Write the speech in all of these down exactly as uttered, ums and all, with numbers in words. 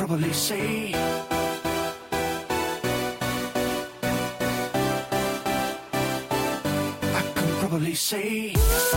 probably say I can probably say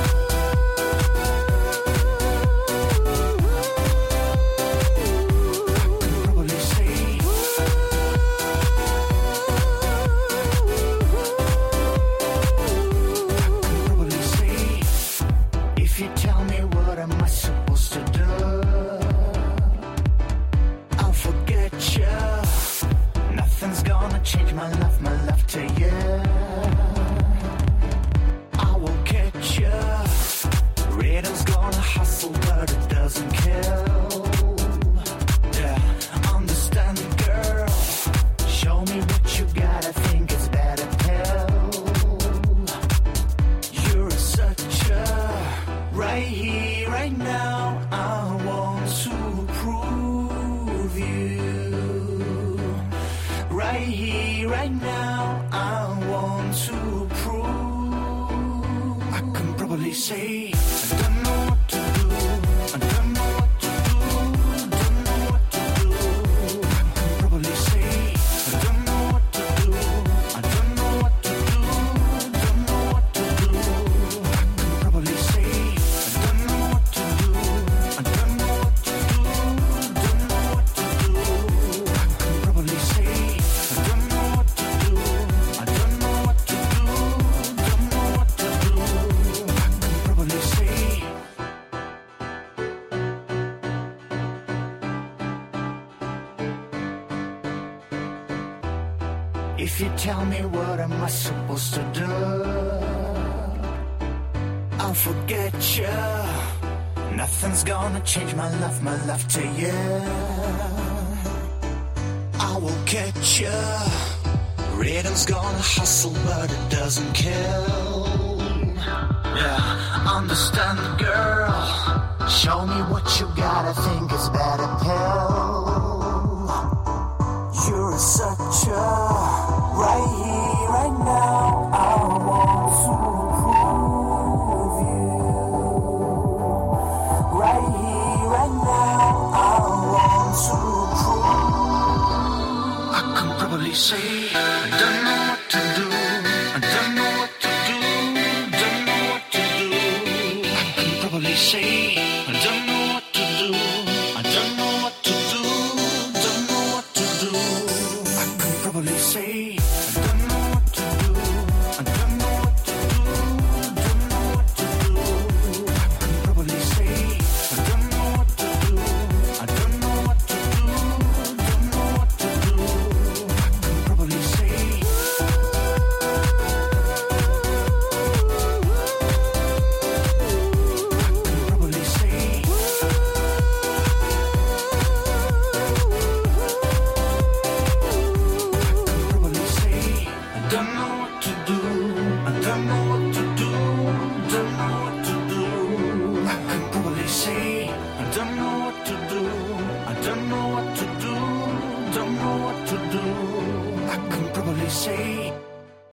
if you tell me what am I supposed to do, I'll forget you. Nothing's gonna change my love, my love to you. I will catch you. Rhythm's gonna hustle, but it doesn't kill. Yeah, understand, girl. Show me what you got. I think it's better pill. You're such a right here, right now.